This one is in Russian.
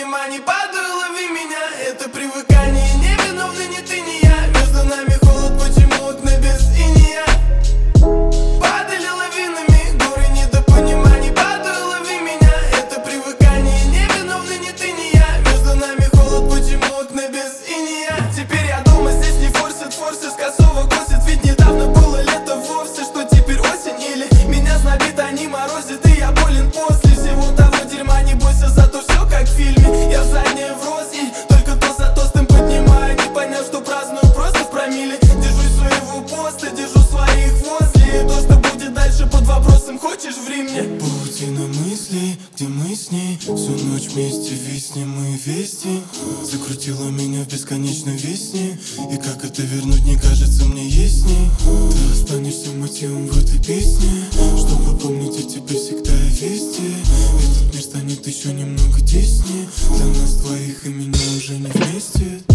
понимании падаю, лови меня. Это привыкание, не виновны ни ты, ни я. Между нами холод, почему окна без инея? Падали лавинами, горы недопониманий. Падаю, лови меня. Это привыкание, не виновны ни ты, ни я. Между нами холод, почему окна без инея? Теперь я дома, здесь не форсит, с косого косит. Ведь недавно было лето вовсе, что теперь осень. Или меня знобит, а не морозит, и я болен после всего того дерьма. Не бойся, зато все как в фильме. Я в заднее врос и только тост за тостом поднимаю, не поняв, что праздную просто в промилле. Держусь своего поста, держу своих возле. И то, что будет дальше, под вопросом, хочешь в Риме? Паутина мыслей, где мы с ней всю ночь вместе виснем мы вести. Закрутила меня в бесконечной весне, и как это вернуть, не кажется мне ясней. Ты останешься мотивом в этой песне, чтобы помнить о тебе всегда и везде. Этот мир станет еще немного теснее для нас двоих, и меня уже не вместе.